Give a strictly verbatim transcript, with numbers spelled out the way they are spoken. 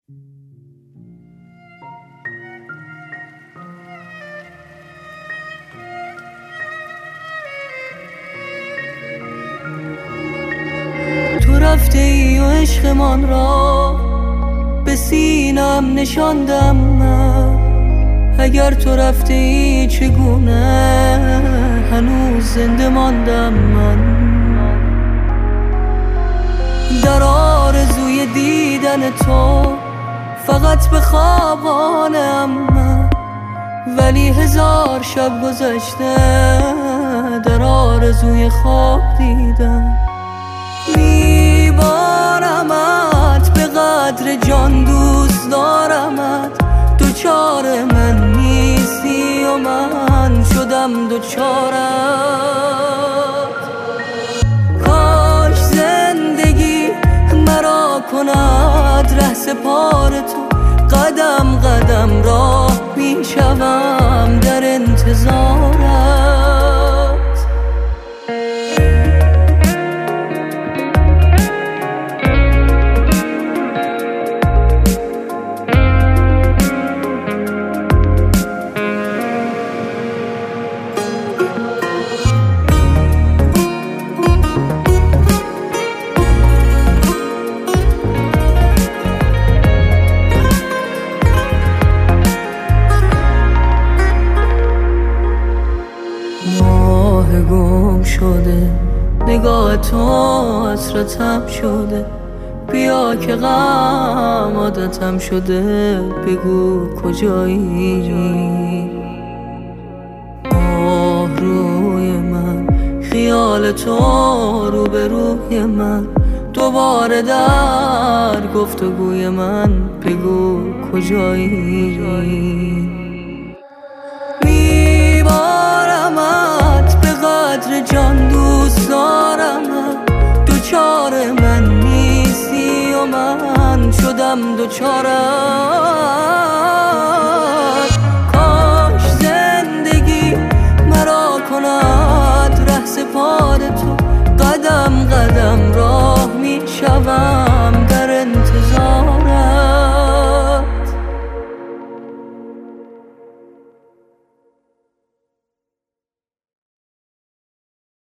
تو رفته ای و عشقمان را به سینم نشاندم من. اگر تو رفته ای چگونه هنوز زنده ماندم من. در آرزوی دیدن تو فقط به خوابانم من، ولی هزار شب گذشته در آرزوی خواب دیدم. میبارمت به قدر جان، دوست دارمت، دوچار من نیستی و من شدم دوچارت. کاش زندگی مرا کند ره سپار تو، قدم قدم راه میشوم در انتظارت. گم شده نگاه تو حسرتم شده، بیا که غم عادتم شده، بگو کجایی. آه روی من، خیال تو رو به روی من، دوباره در گفتگوی من بگو کجایی. قدر جان دوست دارمت، دوچار من نیستی و من شدم دوچارت.